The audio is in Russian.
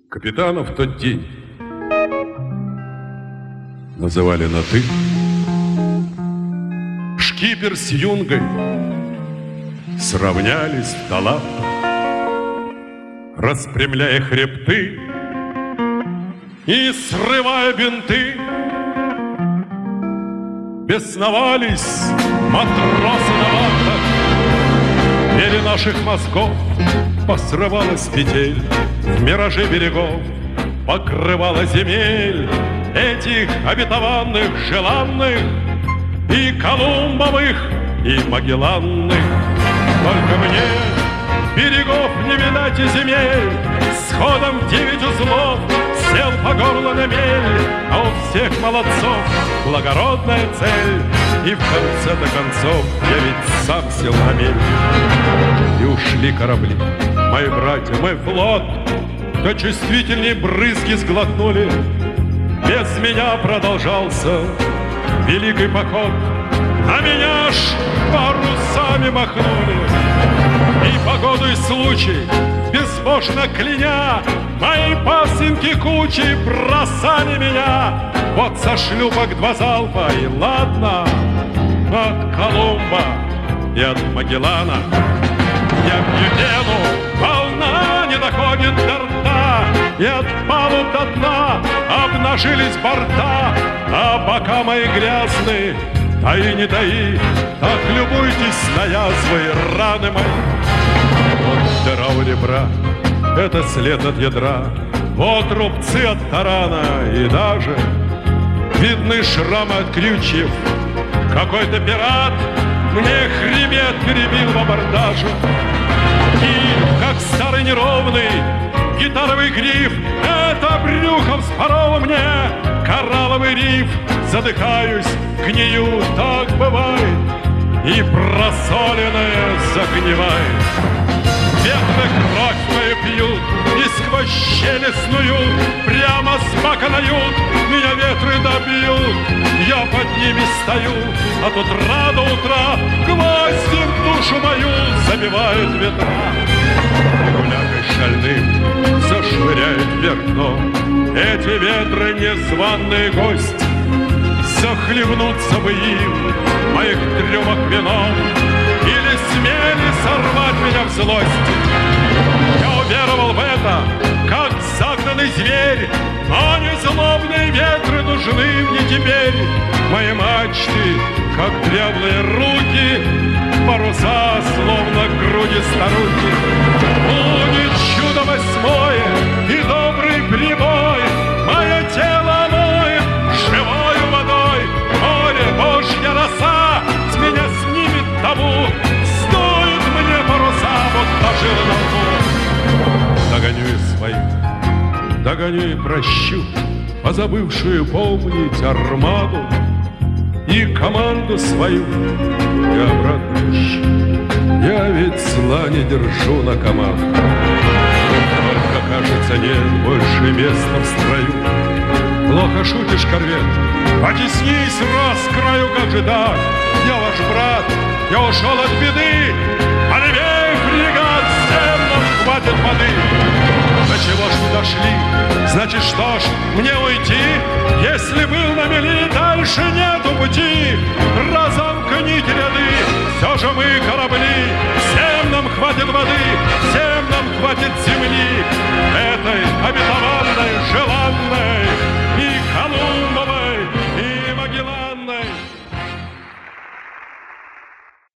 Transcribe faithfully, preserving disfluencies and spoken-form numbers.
Капитана в тот день называли на «ты». Шкипер с юнгой сравнялись в талантах, распрямляя хребты и срывая бинты. Бесновались матросы на вахтах, двери наших мозгов посрывалась петель, в мираже берегов покрывала земель этих обетованных, желанных и Колумбовых, и Магелланных. Только мне берегов не видать и земель, с ходом в девять узлов сел по горло на мель, а у всех молодцов благородная цель. И в конце-то концов я ведь сам сел на мель. И ушли корабли, мои братья, мой флот, да чувствительней брызги сглотнули. Без меня продолжался великий поход, а меня ж парусами махнули. И погоду и случай, безбожно кляня, мои пасынки кучей бросали меня. Вот со шлюпок два залпа, и ладно, от Колумба и от Магеллана. Я пью пену, волна не доходит до рта, и от палуб до дна обнажились борта. А бока мои грязные, таи не таи, так любуйтесь на язвы и раны мои. Вот дыра у ребра, это след от ядра, вот рубцы от тарана, и даже видны шрамы от крючев. Какой-то пират мне хребет перебил в абордаже. И, как старый неровный гитаровый гриф, это брюхо вспороло мне коралловый риф. Задыхаюсь, гнию, так бывает, и просоленное загнивает. Ветры кровь мою пьют, и сквозь щели снуют, прямо с бака нают, меня ветры добьют. Я под ними стою от утра до утра, гвозди в душу мою забивают ветра. Регуляркой шальным зашвыряют вверх дном эти ветры незваные гости. Захлебнуться бы им в моих трюмах вином, или смели сорвать меня в злости. Я уверовал в это, как загнанный зверь, но не злобные ветры нужны мне теперь. Мои мачты, как дряблые руки, паруса, словно груди старухи. Будет чудо восьмое и добрый прибой, мое тело моет живою водой. Море, божья роса с меня снимет табу, стоит мне паруса, вот пожила на лбу. Догоню и своих, догоню и прощу позабывшую помнить армаду, и команду свою я обратно ищу. Я ведь зла не держу на команду, только, кажется, нет больше места в строю. Плохо шутишь, корвет, потеснись раз к краю, как же так? Я ваш брат, я ушел от беды, а левей фрегат, всем нам хватит воды. До чего ж мы дошли? Значит, что ж, мне уйти? Если был на мели, дальше нету пути. Разомкните ряды, все же мы корабли, всем нам хватит воды, всем нам хватит